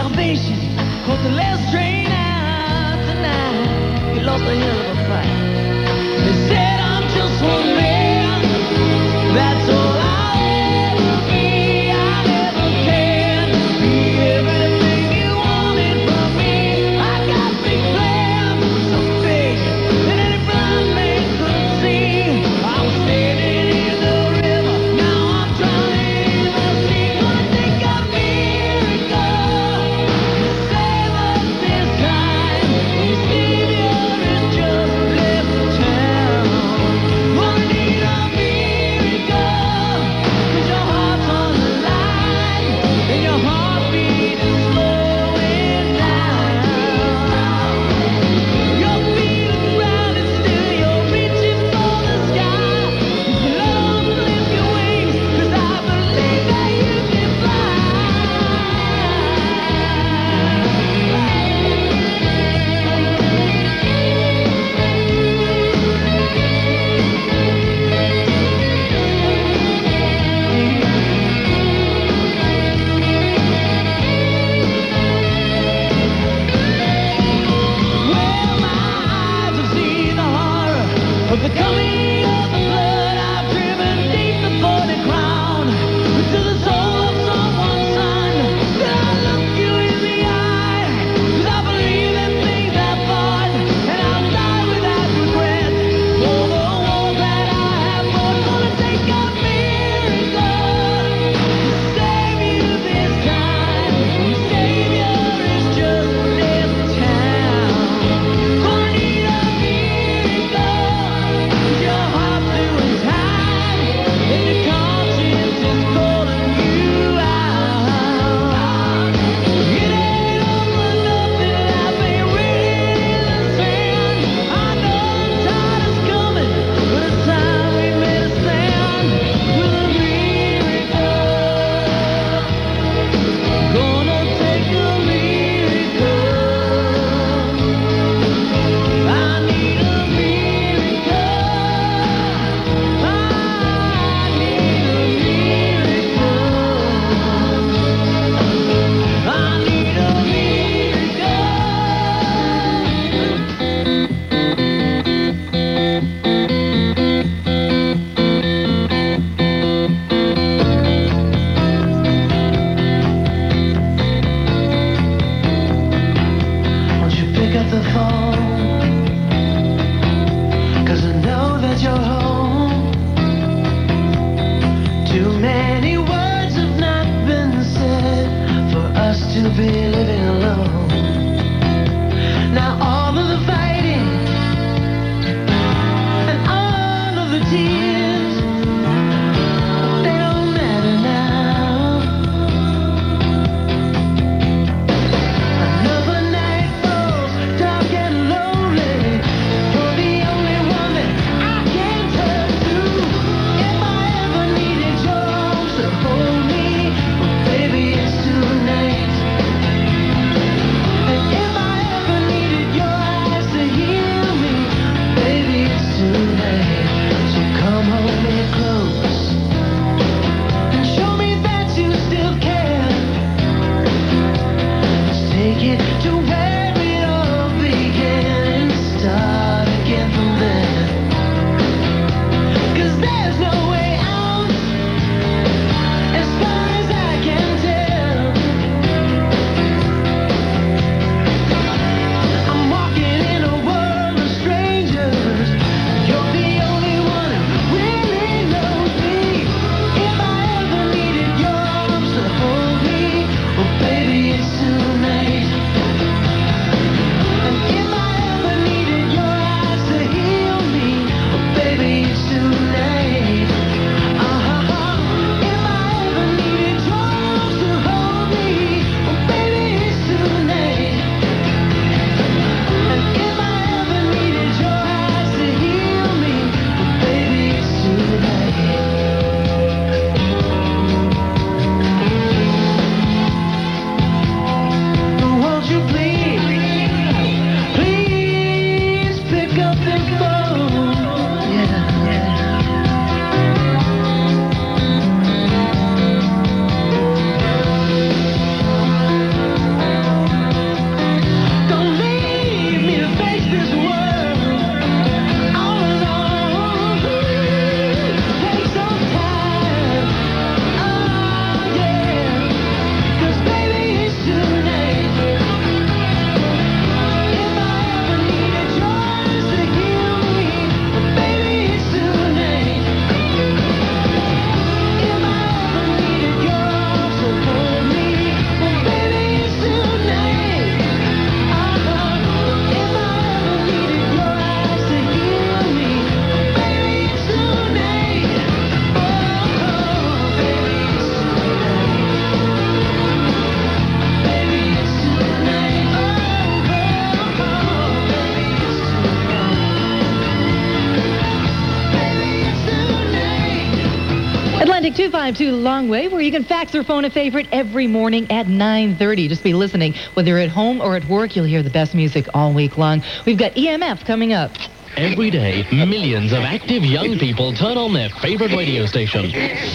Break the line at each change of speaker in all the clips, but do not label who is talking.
salvation. Caught the last train out tonight. You lost a hell of a fight. They said I'm just one man. That's all I'll ever be. I never can be everything you wanted from me. I got big plans, so big that any blind man could see. I was standing in the river, now I'm drowning in the sea. Gonna take a miracle to save us this time. The Savior has just left town. Gonna need a miracle, 'cause your heart's on the line and your heartbeat is slowing down. Your feet are grounded still, you're reaching for the sky. Love, lift your wings, 'cause I believe that you can fly. Well, my eyes have seen the horror of the coming of the flood. I've driven deep before the crown into the soul of someone's son. Then I look you in the eye, 'cause I believe in things I thought, and I'll die without regret for the wars that I have fought. Gonna take a miracle to save you this time. The Savior has just left town. Gonna need a miracle, 'cause your heart's doing time, and your conscience is calling you out. It ain't all for nothing, life ain't written in the sand. I know the tide is coming, but it's time we made a stand with a miracle. Gonna take a miracle. I need a miracle. I need a miracle. I need a Won't you pick up the phone? 'Cause I know that you're home. Too many words have not been said for us to be living alone. Now all of the fighting and all of the tears, they don't matter now. Another night falls, dark and lonely. You're the only one that I can turn to. If I ever needed your arms to hold me, well, baby, it's tonight.
252 Long Way, where you can fax or phone a favorite every morning at 9:30. Just be listening. Whether you're at home or at work, you'll hear the best music all week long. We've got EMF coming up.
Every day, millions of active young people turn on their favorite radio station.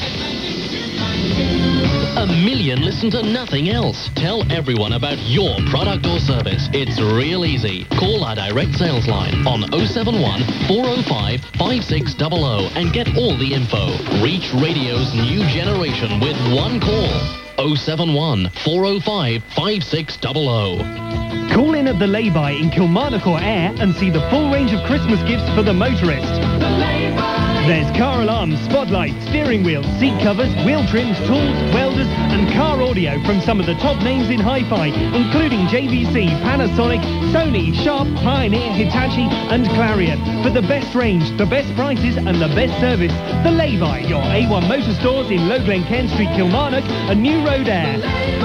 A million listen to nothing else. Tell everyone about your product or service. It's real easy. Call our direct sales line on 071 405 5600 and get all the info. Reach radio's new generation with one call. 071 405 5600.
Call in at the lay-by in Kilmarnock or Ayr and see the full range of Christmas gifts for the motorist. There's car alarms, spotlights, steering wheels, seat covers, wheel trims, tools, welders and car audio from some of the top names in hi-fi, including JVC, Panasonic, Sony, Sharp, Pioneer, Hitachi and Clarion. For the best range, the best prices and the best service, the lay-by, your A1 motor stores in Low Glen Kent Street, Kilmarnock and New Road Ayr.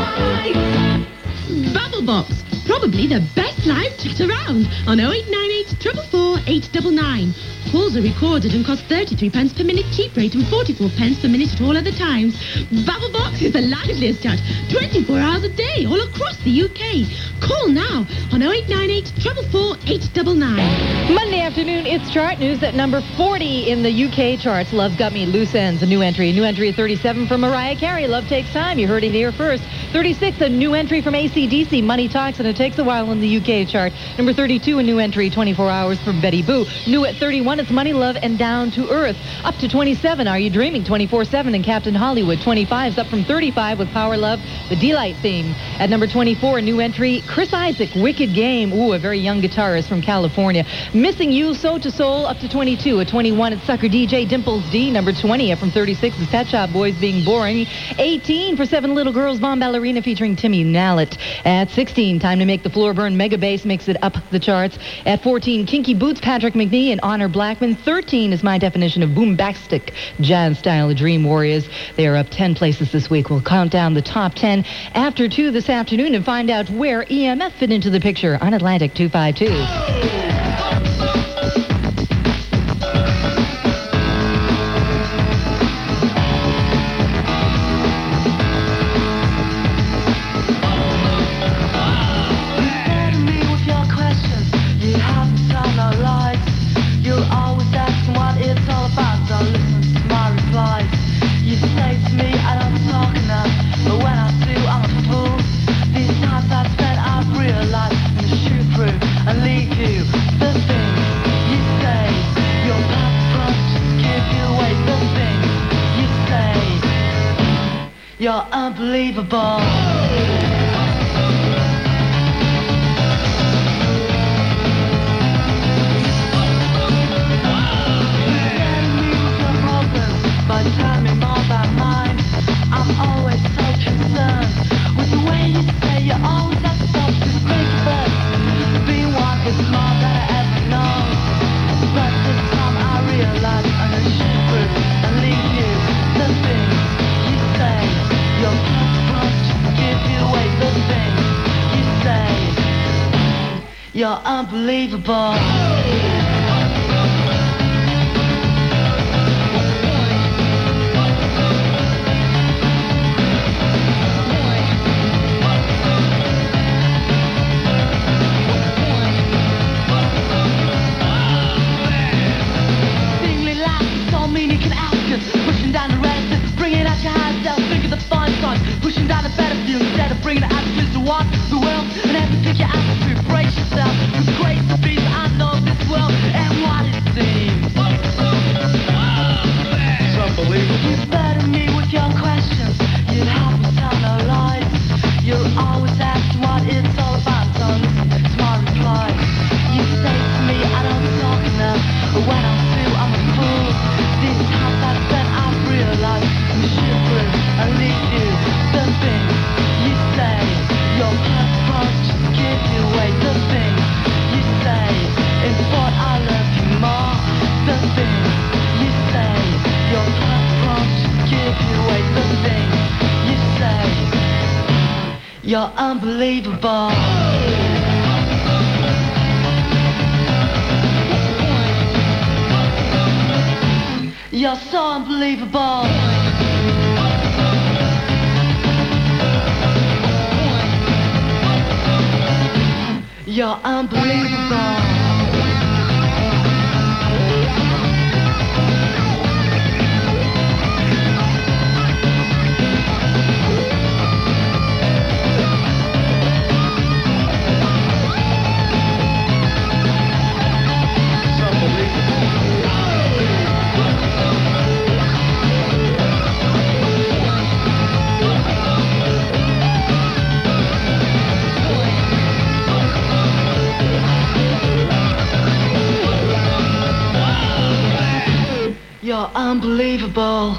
Bubblebox, probably the best live chat around on 0898 444 899. Calls are recorded and cost 33 pence per minute cheap rate and 44 pence per minute at all other times. Bubblebox is the liveliest chat 24 hours a day all across the UK. Call now on 0898 444 899.
Monday afternoon, it's chart news at number 40 in the UK charts. Love's Got Me, Loose Ends, a new entry. A new entry at 37 from Mariah Carey. Love Takes Time. You heard it here first. 36, a new entry from AC/DC. Money Talks, and it takes a while in the UK chart. Number 32, a new entry, 24 Hours from Betty Boo. New at 31, it's Money, Love, and Down to Earth. Up to 27, Are You Dreaming? 24/7 and Captain Hollywood. 25's up from 35 with Power Love, the D-Light theme. At number 24, a new entry, Chris Isaac, Wicked Game. Ooh, a very young guitarist from California. Missing You, Soul to Soul, up to 22. At 21, it's Sucker DJ, Dimples D. Number 20, up from 36 is Pet Shop Boys, Being Boring. 18 for Seven Little Girls, Bomb Ballerina featuring Timmy Nallett. At 16, Time to Make the Floor Burn, Mega Bass makes it up the charts. At 14, Kinky Boots, Patrick McNee and Honor Blackman. 13 is my definition of boombastic jazz style, the Dream Warriors. They are up 10 places this week. We'll count down the top 10 after 2 this afternoon and find out where EMF fit into the picture on Atlantic 252.
You're unbelievable. By telling me more about mine, I'm always so concerned with the way you say you always have to stop to think first. Being one is more than I ever known, but this time I realize I'm gonna shoot through and leave you. The things you say, your past just give you away. The things you say, you're unbelievable. Pushing down the resistance, bringing out your high self, think of the fun songs, pushing down the battlefield instead of bringing the attitudes to walk the world and have to pick your attitude, brace yourself, cause grace to be, I know this world and what it seems. It's unbelievable. You burden me with your questions, you'd have me tell no lies, you'll always ask what it's all about, so listen to my reply. You say to me I don't talk enough, but when I do I'm a fool. These times I've spent, I've realized I'm shivering and leave you. The things you say, your past just give you away. The things you say is what I love you more. The things you say, your past just give you away. The things you say, you're unbelievable. You're so unbelievable. You're unbelievable. You're unbelievable.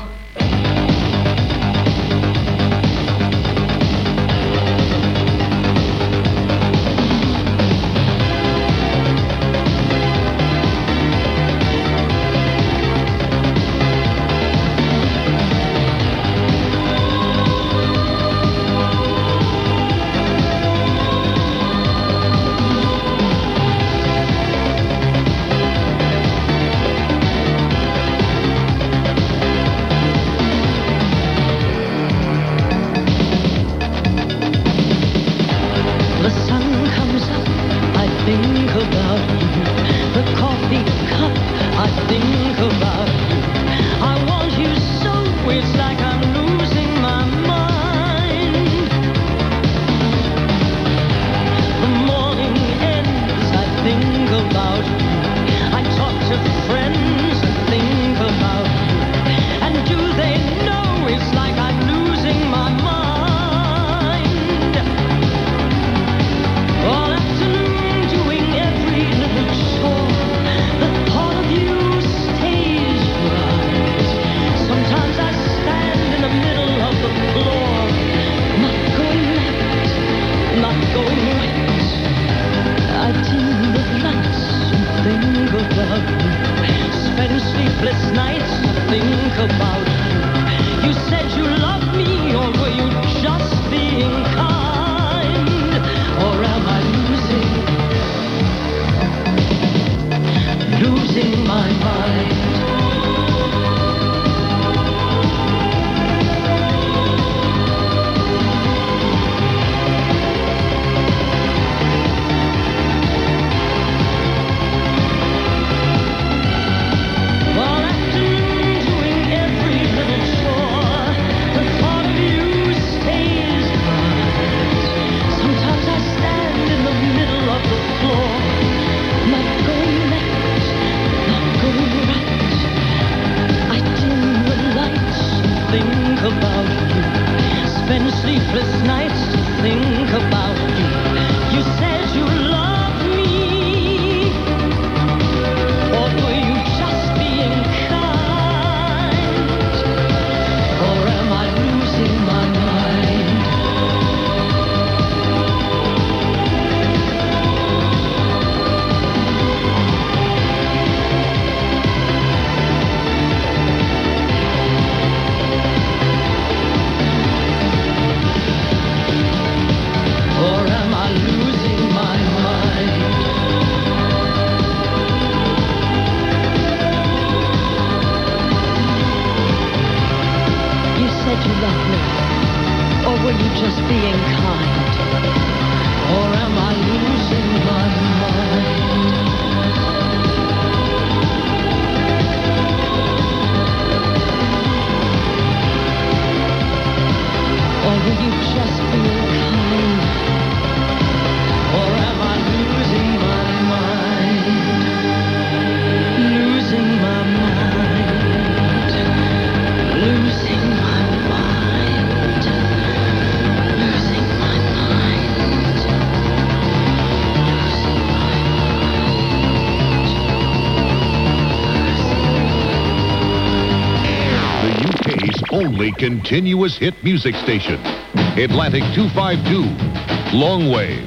Only continuous hit music station. Atlantic 252, Longwave.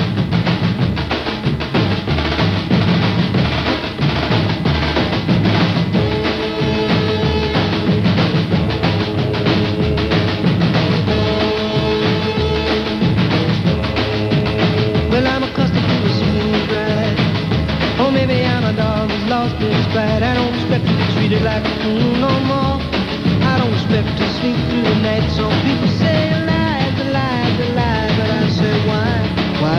Well, I'm accustomed to a smooth ride. Or maybe I'm a dog who's lost his pride. I don't expect to be treated like a fool no more. I don't expect to sleep through the night. Some people say lies, a lie, a lie. But I say why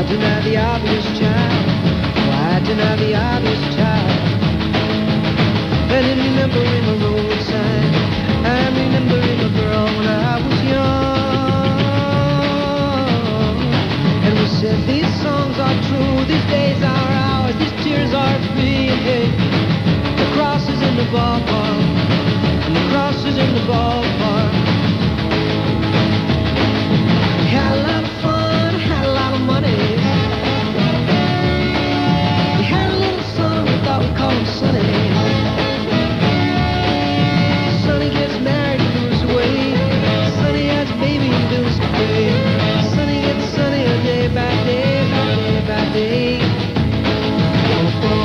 deny the obvious child. And in remembering a road sign, I'm remembering a girl when I was young. And we said these songs are true, these days are ours, these tears are free. And hey, the cross is in the ballpark, and the cross is in the ballpark. Had a lot of fun, had a lot of money. We had a little son, we thought we'd call him Sonny. Sonny gets married and moves away. Sonny has a baby and bills to pay. Sonny gets sunnier day by day, by day by day. Oh, oh.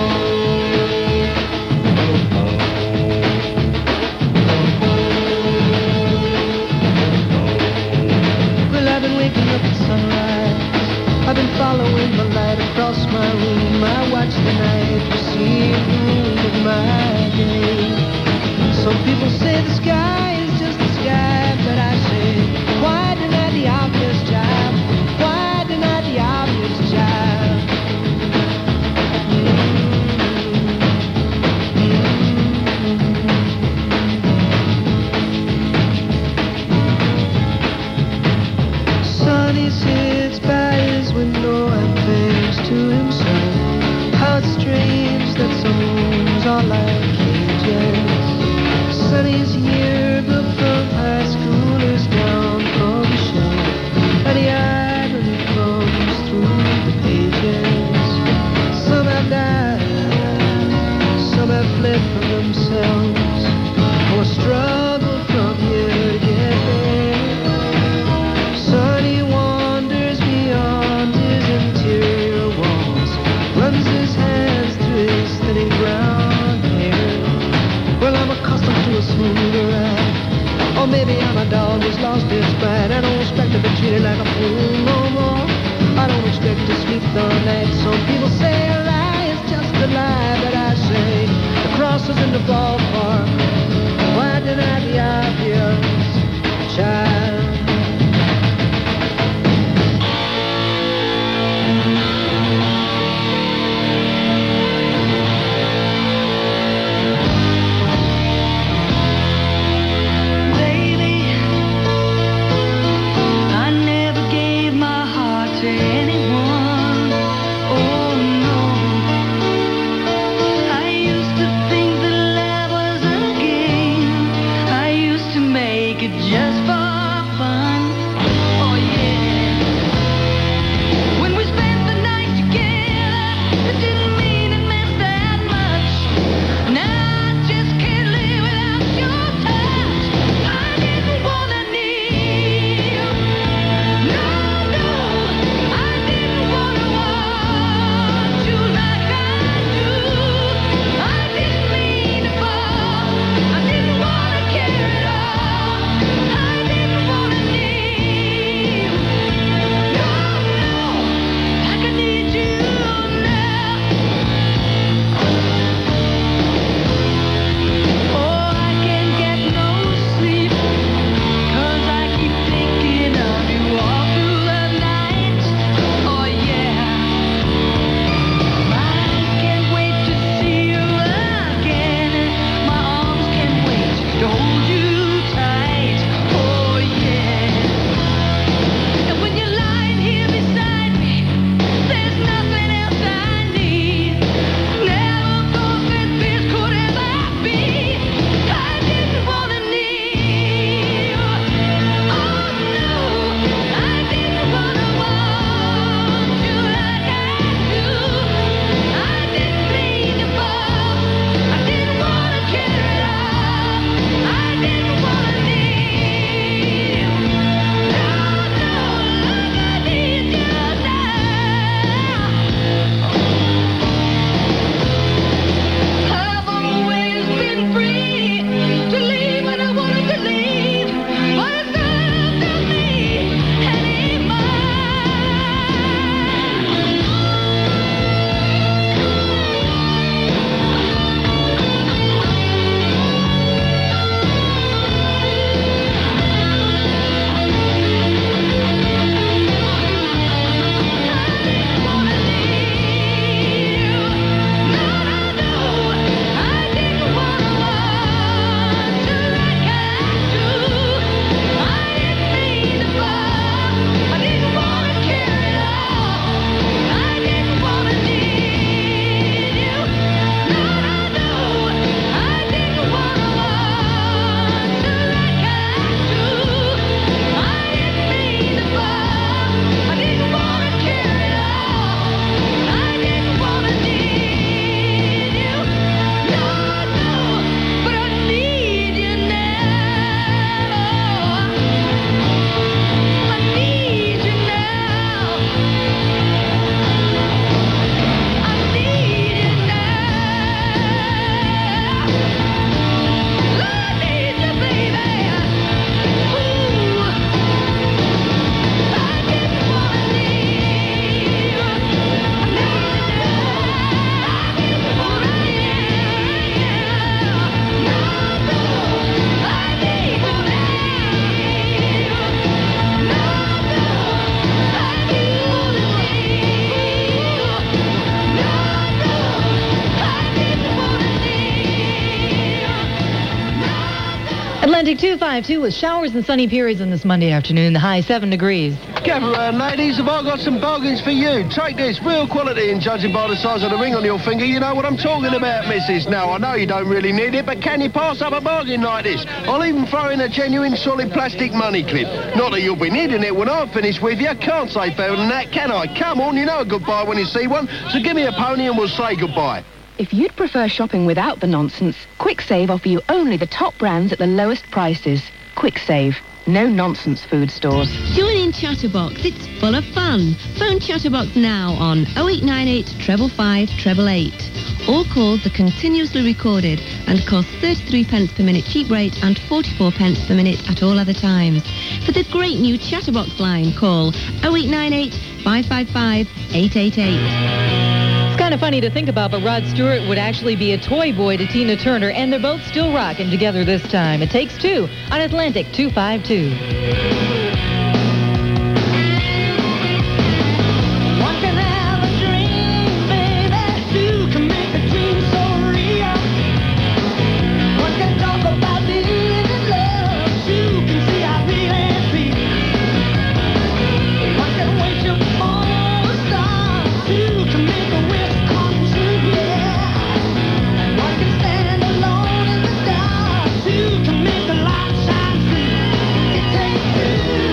Well, I've been waking up at sunrise. I've been following the light across my room. I watch the night receive the room of my day. Some people say the sky is just the sky, but I say, why deny the obvious, child? Why deny the obvious, child? Sonny sits by his window and thinks to himself, how it's strange that some rooms are like cages. Sonny's yearbook from high school is down from the shelf, and the irony comes through the pages. Some have died, some have fled from themselves, or struggled from here to get there. Sonny wanders beyond his interior walls, runs his hands through his thinning brown hair. Well, I'm accustomed to a smoother ride, or maybe I'm a dog who's lost his pride. I don't expect to be treated like a fool no more. I don't expect to sleep the night. Some people say a lie is just a lie, but I say the cross is in the ballpark. Why deny the obvious, child?
Baby, I never gave my heart to anyone. Oh no, I used to think that love was
Atlantic 252 with showers and sunny periods on this Monday afternoon. The high 7 degrees.
Gather around, ladies. Have I got some bargains for you? Take this, real quality, and judging by the size of the ring on your finger, you know what I'm talking about, missus. Now, I know you don't really need it, but can you pass up a bargain like this? I'll even throw in a genuine solid plastic money clip. Not that you'll be needing it when I finish with you. Can't say fairer than that, can I? Come on, you know a goodbye when you see one, so give me a pony and we'll say goodbye.
If you'd prefer shopping without the nonsense, QuickSave offer you only the top brands at the lowest prices. QuickSave. No nonsense food stores.
Join in Chatterbox. It's full of fun. Phone Chatterbox now on 0898 555 888. All calls are continuously recorded and cost 33 pence per minute cheap rate and 44 pence per minute at all other times. For the great new Chatterbox line, call 0898 555 888.
It's kind of funny to think about, but Rod Stewart would actually be a toy boy to Tina Turner, and they're both still rocking together this time. It Takes Two on Atlantic 252.
It takes two.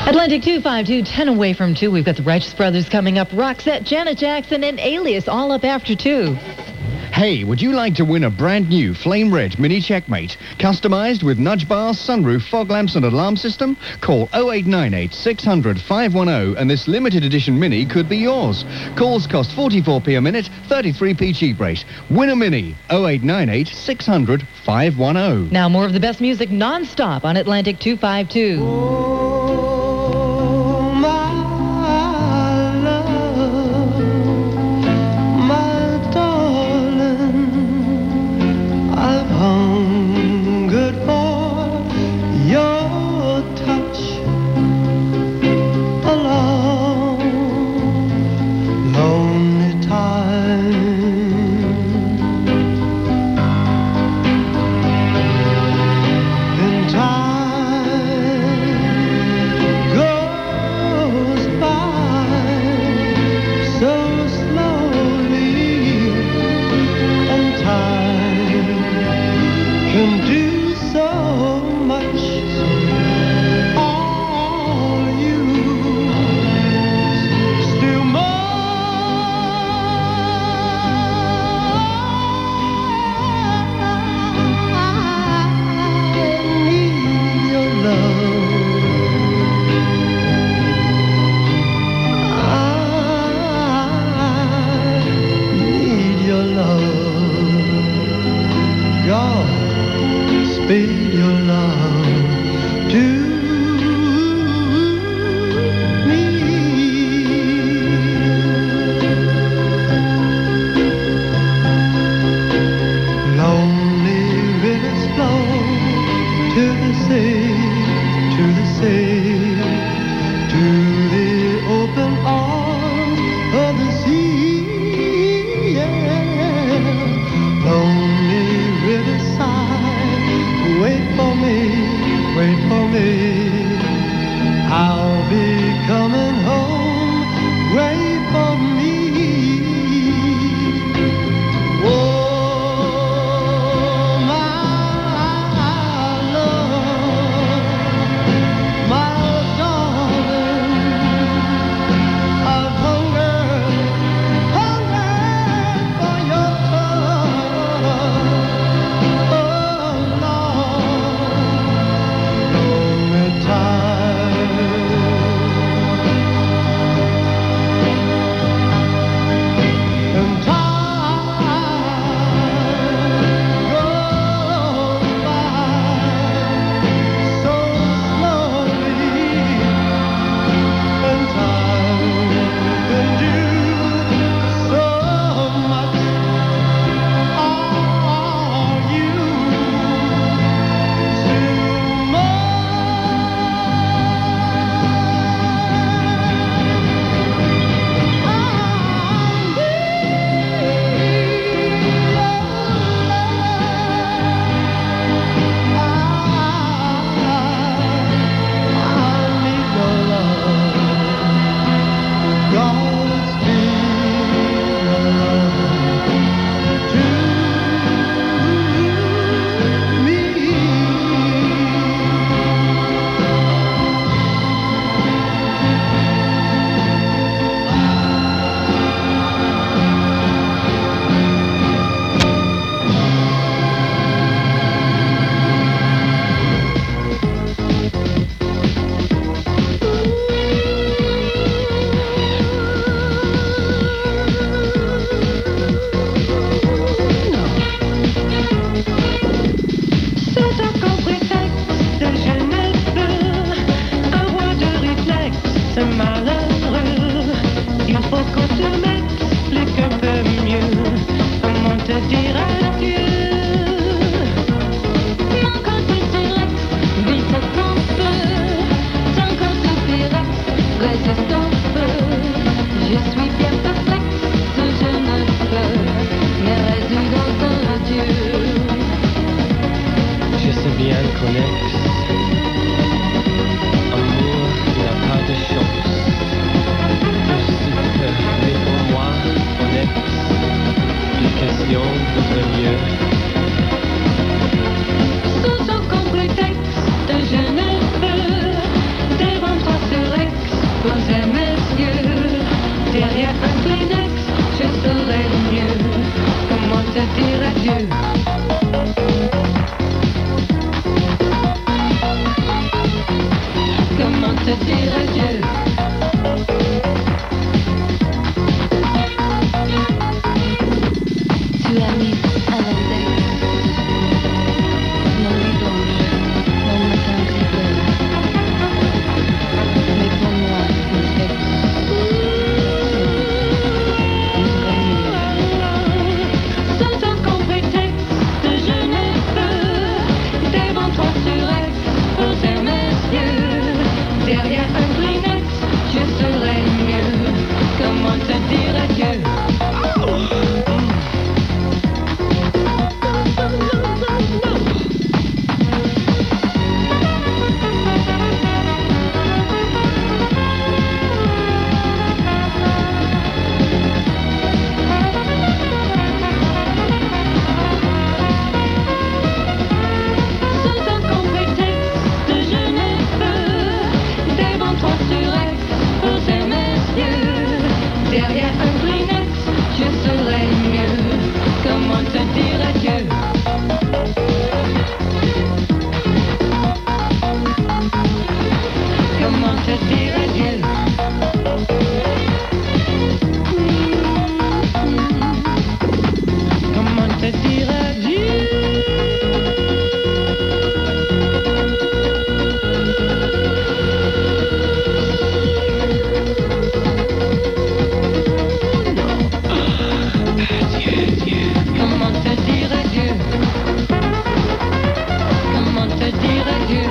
Atlantic 252, 10 away from 2. We've got the Righteous Brothers coming up. Roxette, Janet Jackson, and Alias all up after 2.
Hey, would you like to win a brand new Flame Red Mini Checkmate? Customised with nudge bars, sunroof, fog lamps and alarm system? Call 0898 600 510 and this limited edition Mini could be yours. Calls cost 44p a minute, 33p cheap rate. Win a Mini, 0898 600 510.
Now more of the best music non-stop on Atlantic 252.
Sous son complexe de Genève, devant toi sur dire adieu? Comment te dire adieu? Tu as mis à la tête mon lit blanche, mon matin gris. Mais pour moi, une fête, une vraie nuit. Sans aucun prétexte, je ne peux devant toi sur Aix poser mes yeux. Derrière un Kleenex, je serai mieux. Comment te dire adieu? Derrière un Kleenex, je serai mieux. Comment te dire adieu? Comment te dire adieu? Comment te dire adieu? Comment te dire adieu? Comment te dire adieu?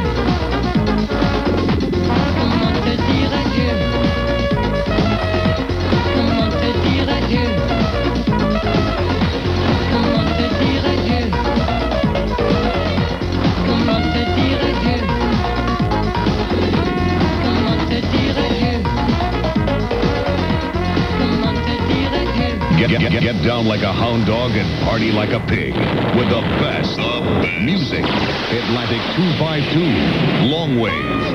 Comment te dire adieu? Comment te dire adieu? Comment te dire adieu? Comment te dire adieu? Comment te dire adieu? Comment te dire adieu?
Get down like a hound dog and party like a pig with the best music. Atlantic 252, Long Wave.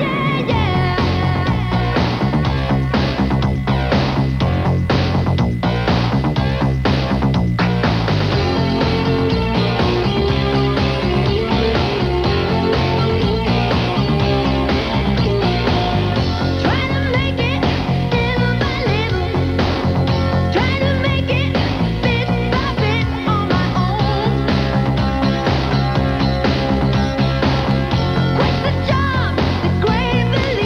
Quit the job, the grave.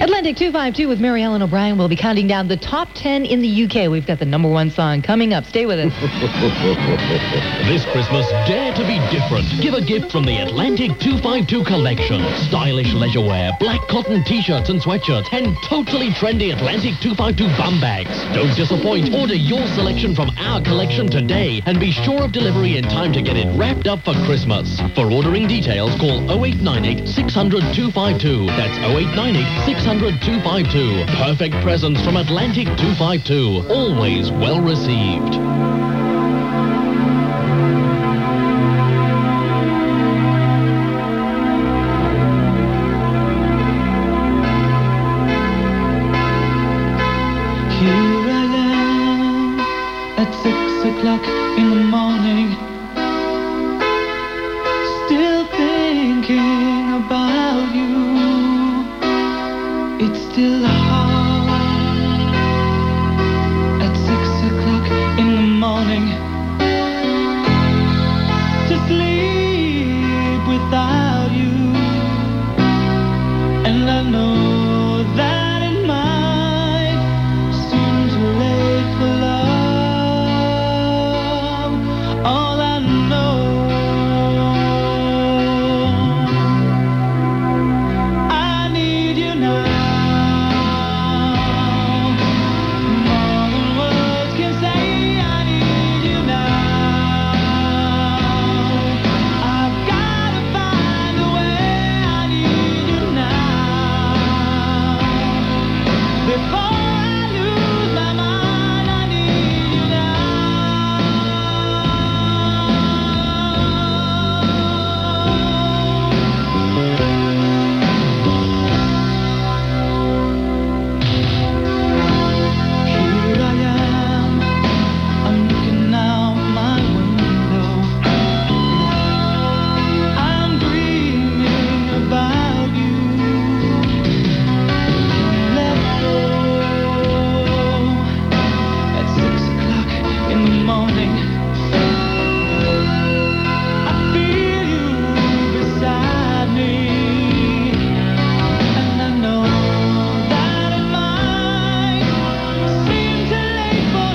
Atlantic 252 with Mary Ellen O'Brien will be counting down the top 10 in the UK. We've got the number one song coming up. Stay with us.
This Christmas, dare to be different. Give a gift from the Atlantic 252 collection. Stylish leisure wear, black cotton t-shirts and sweatshirts, and totally trendy Atlantic 252 bum bags. Don't disappoint. Order your selection from our collection today and be sure of delivery in time to get it wrapped up for Christmas. For ordering details, call 0898 600 252. That's 0898 600 252. Perfect presents from Atlantic 252. Always well received.
Here I am at 6 o'clock in the morning, still thinking about you. It's still hard at 6 o'clock in the morning to sleep without you, and I know that it might seem too late for love. All I know, I need you now. More than words can say, I need you now. I've gotta find a way, I need you now. Before I lose my mind, I need you now. Here I am, I'm looking out my window. I'm dreaming about you. Let go at 6 o'clock in the morning. I feel you beside me, and I know that it might seem too late for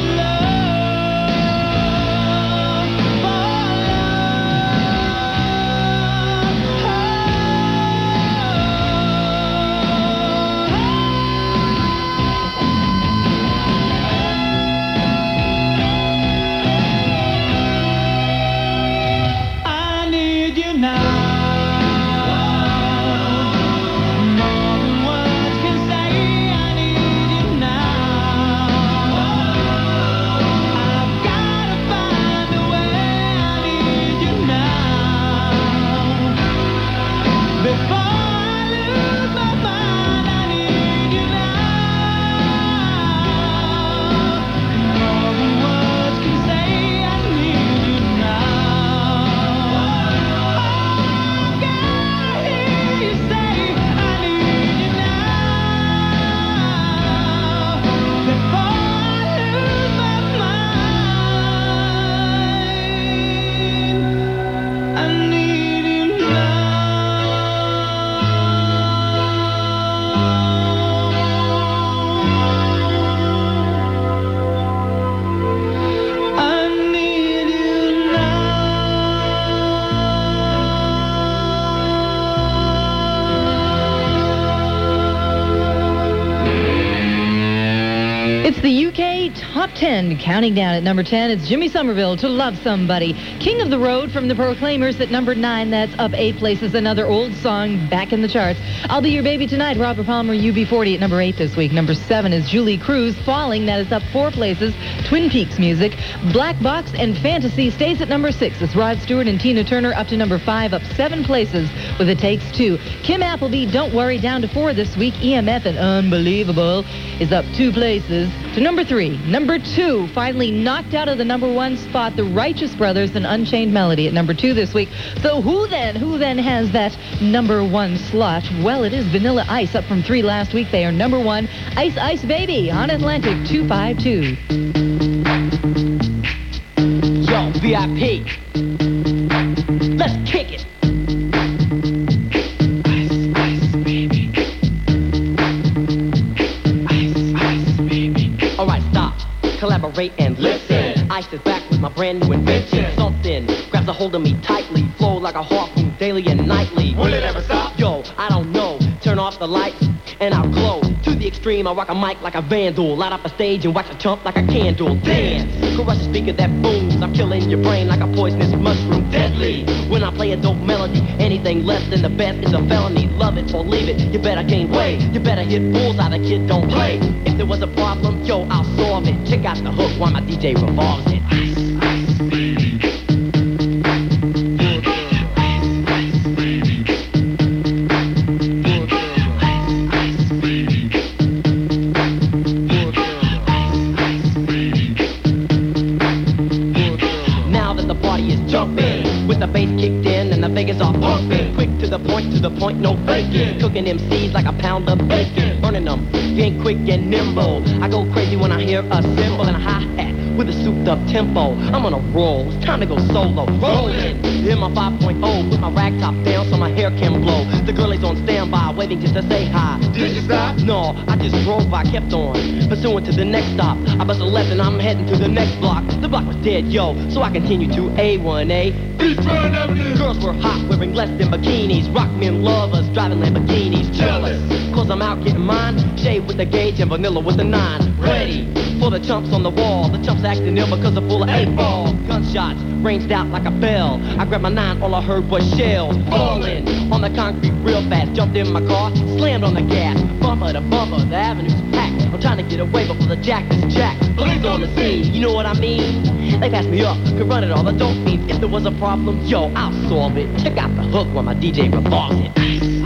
love, I need you now. More than words can say, I need you now. I've gotta find a way, I need you now. Before I lose my mind, I need you now. More than words can say, I need you now. I've gotta hear you say, I need you now. Before I lose my mind, I need you now. I need you
It's the UK Top 10. Counting down at number 10, it's Jimmy Somerville, To Love Somebody. King of the Road from the Proclaimers at number 9. That's up 8 places. Another old song back in the charts. I'll Be Your Baby Tonight, Robert Palmer, UB40 at number 8 this week. Number 7 is Julie Cruz, Falling. That is up 4 places. Twin Peaks music. Black Box and Fantasy stays at number 6. It's Rod Stewart and Tina Turner up to number 5, up 7 places with It Takes Two. Kim Appleby, Don't Worry, down to 4 this week. EMF and Unbelievable is up 2 places to number 3. Number 2, finally knocked out of the number 1 spot, the Righteous Brothers and Unchained Melody at number 2 this week. So who then has that number 1 slot? Well, it is Vanilla Ice, up from 3 last week. They are number 1. Ice Ice Baby on Atlantic 252.
Yo, VIP. Let's kick it. Ice, ice, baby.
collaborate and listen. I sit back with my brand new invention. Something grabs a hold of me tightly, flow like a harpoon daily and nightly. Will it ever stop? Yo, I don't know. Turn off the lights and I'll glow. To the extreme, I rock a mic like a vandal. Light up a stage and watch a chump like a candle. Dance, crush a speaker that booms. I'm killing your brain like a poisonous mushroom. Deadly, when I play a dope melody. Anything less than the best is a felony. Love it or leave it, you better gain weight. You better hit bullseye, the kid don't play. If there was a problem, yo, I'll solve it. Check out the hook while my DJ revolves it. With the bass kicked in and the figures are pumping. Quick to the point, no faking. Cooking MCs like a pound of bacon. Burning them, being quick and nimble. I go crazy when I hear a cymbal and a hi-hat with a souped up tempo. I'm on a roll, it's time to go solo. Rolling in my 5.0 with my rag top down so my hair can blow. The girl is on standby, waiting just to say hi. Did you stop? No, I just drove by, kept on pursuing to the next stop. I bust a left and I'm heading to the next block. The block was dead, yo, so I continue to A1A. Girls were hot, wearing less than bikinis. Rock men lovers, driving Lamborghinis. Jealous, cause I'm out getting mine. Shade with the gauge and vanilla with the 9. Ready for the chumps on the wall. The chumps acting ill because they're full of 8-ball. Gunshots ranged out like a bell. I grabbed my 9, all I heard was shells falling on the concrete real fast. Jumped in my car, slammed on the gas. Bumper to bumper, the avenue's packed. I'm trying to get away before the jack is jacked. Police on the scene, you know what I mean? They passed me up, could run it all, the dope fiends. If there was a problem, yo, I'll solve it. Check out the hook while my DJ revolves it.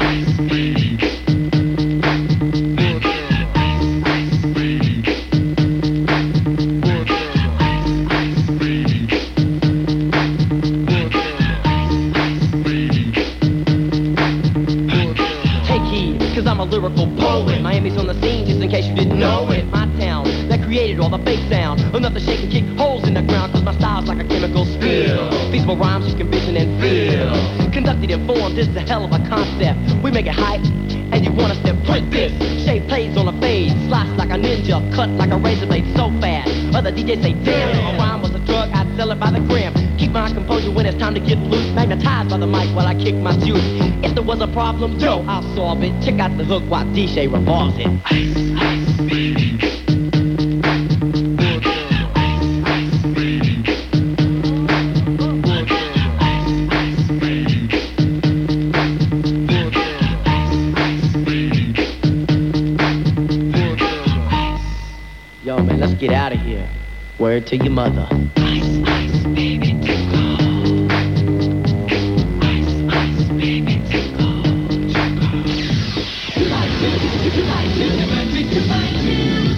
I'm a lyrical poet. Miami's on the scene, just in case you didn't know it. My town, that created all the fake sound. Enough to shake and kick holes in the ground, cause my style's like a chemical spill. Feasible rhymes you can vision and feel. Conducted in form, this is a hell of a concept. We make it hype, and you want us to print this. Shape plays on a fade, slice like a ninja, cut like a razor blade so fast. Other DJs say, damn, if a rhyme was a drug, I'd sell it by the gram. Keep my composure when it's time to get loose. Magnetized by the mic while I kick my juice. If there was a problem, yo, I'll solve it. Check out the hook while DJ revolves it. Ice, ice, baby. Yo, man, let's get out of here. Word to your mother. Ice, ice, baby, to go. Ice, ice, baby, to go. You like this, you like this, you like this, you like this.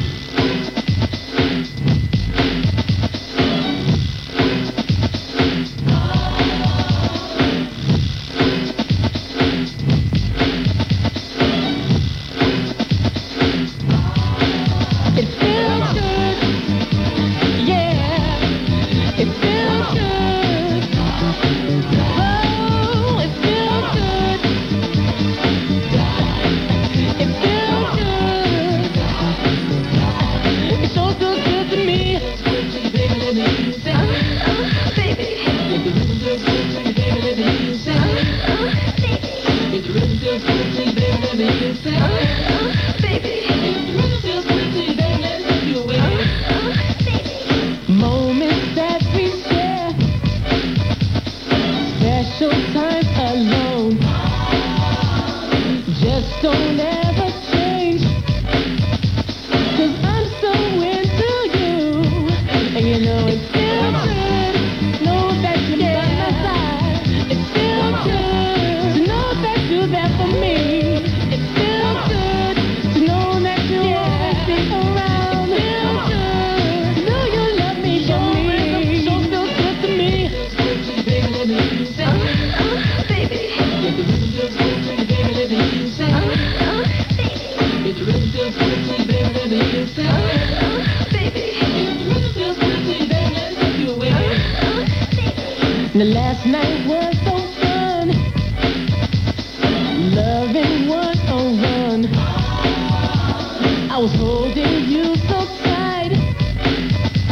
The last night was so fun, loving 101. I was holding you so tight,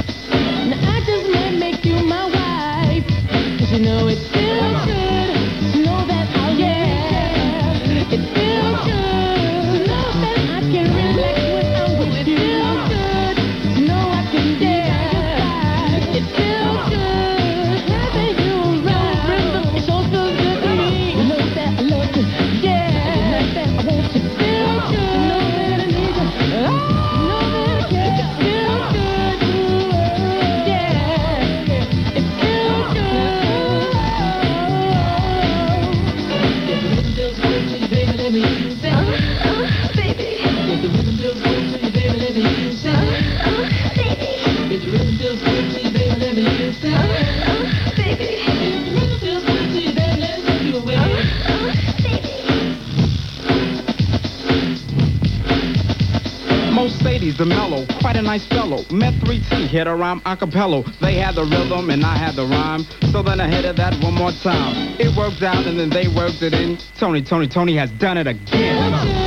Most Sadie's the mellow, quite a nice fellow. Met 3T, hit a rhyme a cappella. They had the rhythm and I had the rhyme. So then I hit it that one more time. It worked out and then they worked it in. Tony has done it again.